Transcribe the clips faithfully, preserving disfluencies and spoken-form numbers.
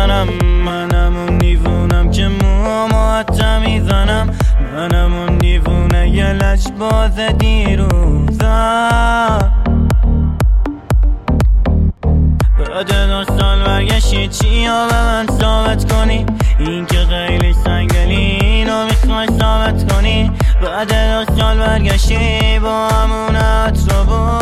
میزنم، منم اون دیوونم که موامو حتی میزنم، منم اون دیوونه یه لجباز دیروزم. بعد دو سال برگشتی چی ها به من ثابت کنی؟ این که خیلی سنگلی اینو میخوای ثابت کنی. بعد دو سال برگشتی با همونت رو با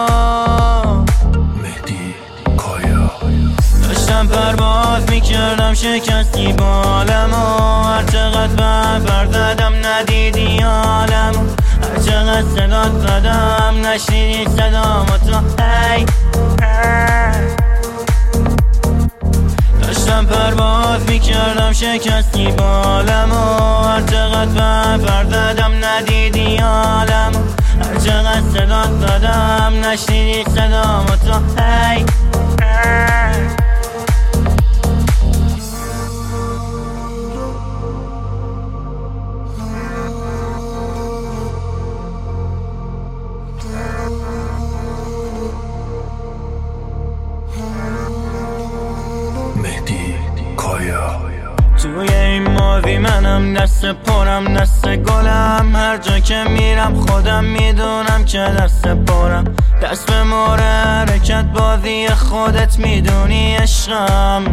مهدی کایا. داشتم پرواز میکردم شکستی بالمو، هر چقدر بر زدم ندیدی حالمو، هر چقدر صدات زدم نشنیدی صدامو تو. ای داشتم پرواز میکردم شکستی بالمو، هر چقدر بر زدم ندیدی حالمو، هر چقدر صدات زدم نشنیدی صدامو تو. ای مهدی کایا. توی این ماضی منم دست پرم دست گلم، هر جا که میرم خودم میدونم که دست پرم، دست به مور حرکت بازی خودت میدونی عشقم.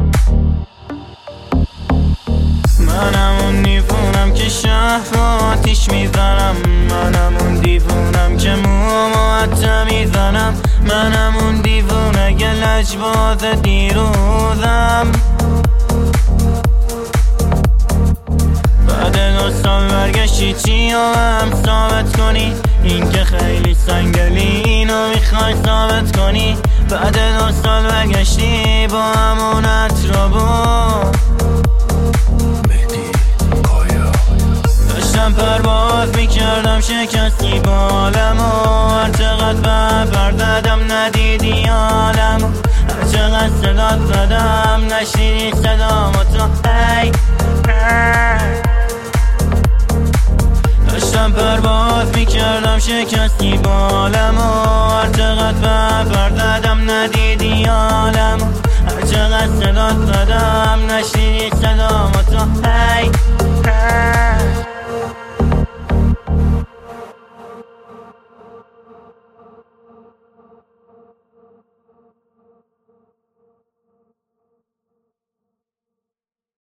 منم اون دیوونم که شهر رو آتیش میزنم، منم اون دیوونم که موامو حتی میزنم، منم اون دیوونه که لجباز دیروزم. بعد دو سال برگشتی چی ها هم ثابت کنی؟ این که خیلی سنگلی اینو میخوای ثابت کنی. بعد دو سال برگشتی با همونت رو با مهدی کایا. داشتم پرواز میکردم شکستی بالمو، هر چقدر بر زدم ندیدی حالمو، هر چقدر صدات زدم نشنیدی صدامو تو. ای داشتم پرواز میکردم شکستی بالمو، هر چقدر بر زدم ندیدی حالمو، هر چقدر صدات زدم نشنیدی صدامو تو. ای